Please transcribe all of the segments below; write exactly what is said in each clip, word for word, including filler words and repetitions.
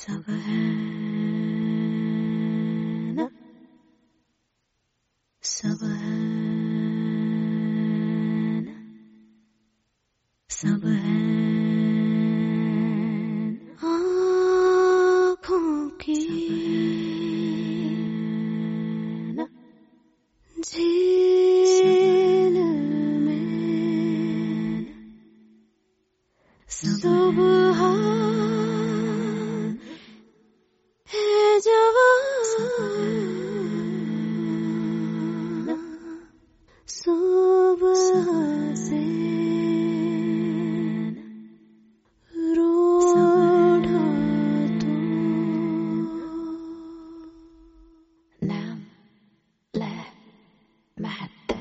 सब है ना, सब है ना, सब है आँखों की ना झील में सुबह है जवान, सुबह से रूठा तू नाम لا محبة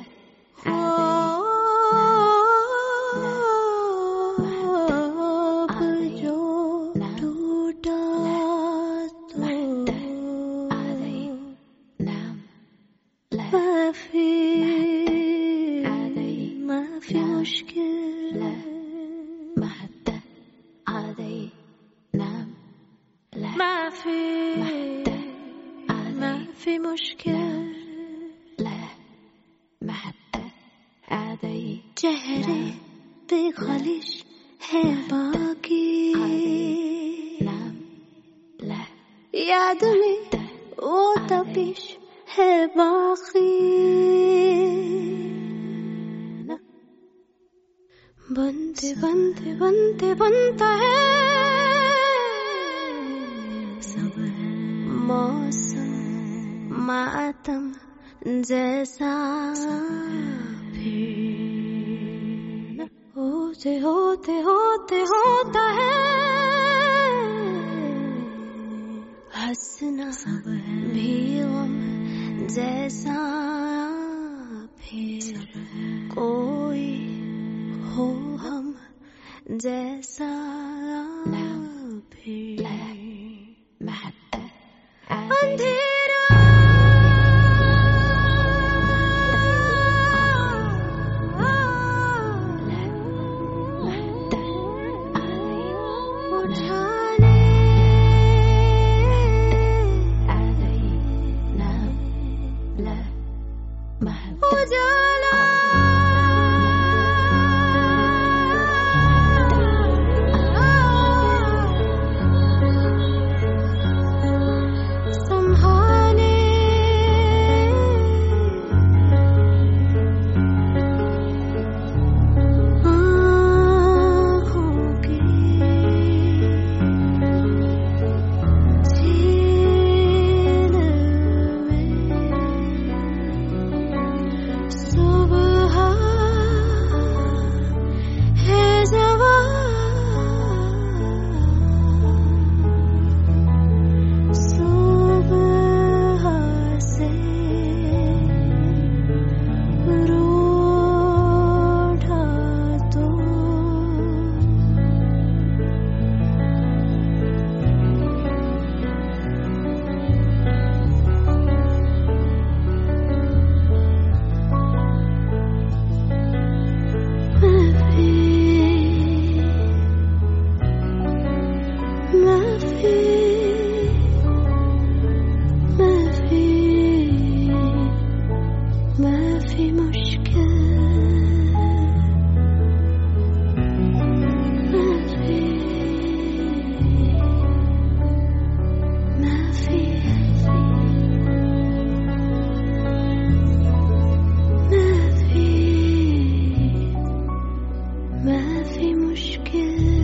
في مشكلة محدة عادي نام لا ما في محدة عادي ما في مشكلة لا محدة عادي चेहरे पे खालिश है बाकी नाम ला याद में वो तपिश है बाकी बनते बनते बनते बनता है सब है मौसम मातम जैसा फिर होते होते होते होता है हंसना सब है भी गम जैसा फिर कोई हो हम जैसा फिर महत्व अंधेरा उठाने उजाला ما في مشكلة